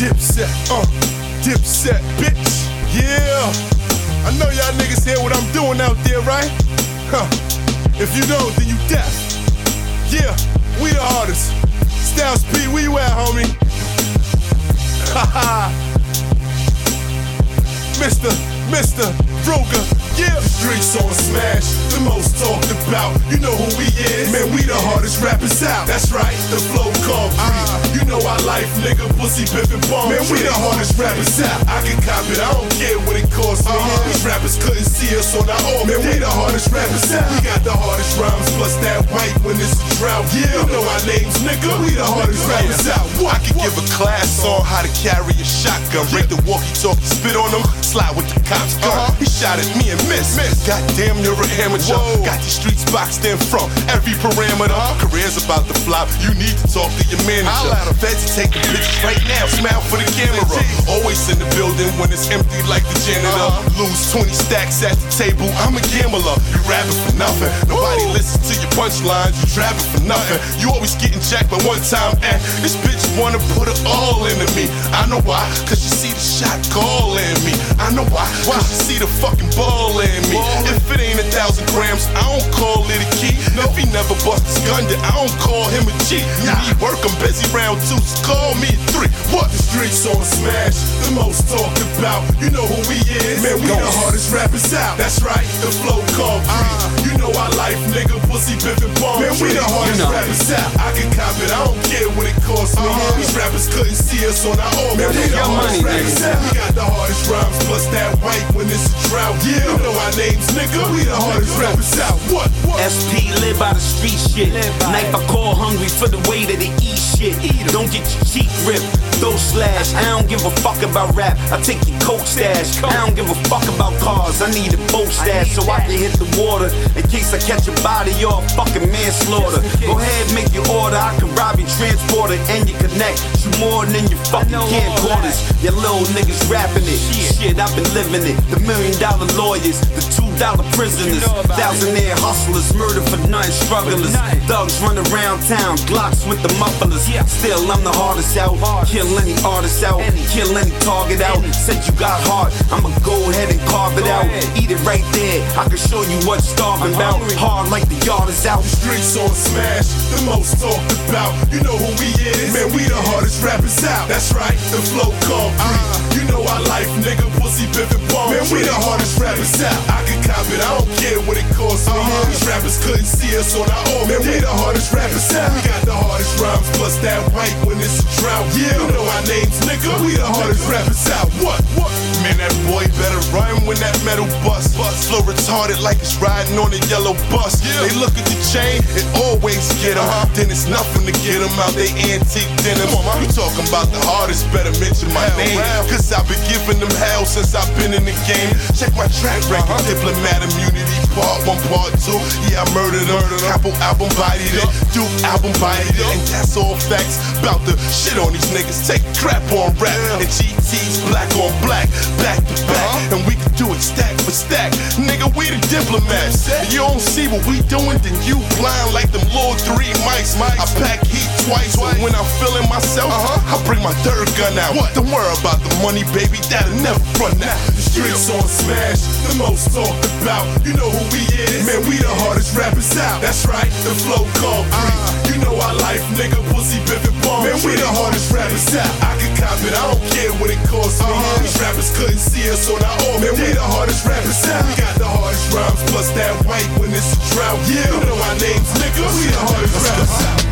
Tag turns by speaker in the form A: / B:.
A: Dipset, Dipset, bitch. Yeah. I know y'all niggas hear what I'm doing out there, right? Huh. If you don't, then you deaf. Yeah, we the hardest. Styles P, where you at, homie? Haha. Mr. Ruger, yeah. The streets on smash, the most talked about. You know who we is, man, we the hardest rappers out. That's right, the flow concrete. You know our life, nigga, pussy, pimpin' bomb. Man, we the hardest rappers out. I can cop it, I don't care what it costs me. These rappers couldn't see us on our own. Man, we the hardest rappers out. We got the hardest rhymes, plus that white when it's a drought. Yeah, you know our names, nigga, we the hardest rappers out. I can give a class on how to carry a shotgun. Break the walkie-talkie, spit on them, slide with the cops gun. He shot at me and missed. Goddamn, you're an amateur. Got these streets boxed in from every parameter. Career's about to flop, you need to talk to your manager. Feds taking pictures right now, smile for the camera. Always in the building when it's empty like the janitor. Lose 20 stacks at the table, I'm a gambler. You rapping for nothing, nobody listens to your punchlines. You trapping for nothing, you always getting jacked by one time. And this bitch wanna put it all into me. I know why, cause you see the shot call in me. I know why, cause you see the fucking ball in me. If it ain't 1,000 grams, I don't call it a key. If he never bust his gun, then I don't call him a G. You need work, I'm busy round 2, so call me a 3. What? The streets on smash, the most talked about. You know who we is, man, we the hardest rappers out. That's right, the flow concrete. You know our life, nigga, pussy, pimpin' bomb. Man, we the hardest rappers out. I can cop it, I don't care what it costs me. These rappers couldn't see us on our own. Man, we the hardest rappers out. We got the hardest rhymes, plus that white when it's a drought. Yeah, you know our names, nigga, we the hardest rappers out. What?
B: SP live by the street shit. Knife I call hungry for the way that they eat shit. Don't get your cheek ripped, throw slash. I don't give a fuck about rap, I take your coke stash. I don't give a fuck about cars, I need a boat stash. So I can hit the water in case I catch a body or a fucking manslaughter. Go ahead, make your order, I can rob your transporter and you connect. You more than your fucking camcorders. Your little niggas rapping it. Shit, I've been living it. The $1 million lawyers, the $2 prisoners, thousandaire hustlers, murder for nothing strugglers. Thugs run around town, Glocks with the mufflers. Still, I'm the hardest out. Kill any artist out, kill any target out. Said you got heart, I'ma go ahead and carve it out. Eat it right there, I can show you what starving about. Hard like the yard is out.
A: The streets on smash, the most talked about. You know who we is, man, we the hardest rappers out. That's right, the flow concrete. You know our life, nigga, pussy, pimpin' bomb. Man, we the hardest rappers out. I can cop it, I don't care what it costs me. These rappers couldn't see us on our own. Man, we the hardest rappers out. We got the hardest rhymes, plus that white when it's a drought. Yeah, you know our names, nigga, we the hardest rappers out. What? Man, that boy better run when that metal bust. Flow retarded like it's riding on a yellow bus. They look at the chain, it always get them. Then it's nothing to get them out they antique denim. You talking about the hardest, better mention my name. Cause I've been giving them hell since I've been in the game. Check my track record, diplomat immunity, part 1, part 2. Yeah, I murdered them. Apple album bodied it, Duke album bodied it. And that's all facts about the shit on these niggas. Take crap on rap and GT's black on black, back to back. And we can do it stack for stack. Nigga, we the diplomats. You don't see what we doing, then you blind like them Lord 3 mics. I pack heat twice, and when I'm feeling myself, I bring my third gun out. Don't worry about the money, baby, that'll never run out. The streets on smash, the most talked about. You know who we is, man, we the hardest rappers out. That's right, the flow concrete. You know our life, nigga, pussy, pimpin' bomb. Man, we the hardest rappers out. I can cop it, I don't care what it costs me. These rappers couldn't see us on our own. Man, we the hardest rappers out. We got the hardest rhymes, plus that white when it's a drought. Yeah, you know our names, nigga, we the hardest rappers out.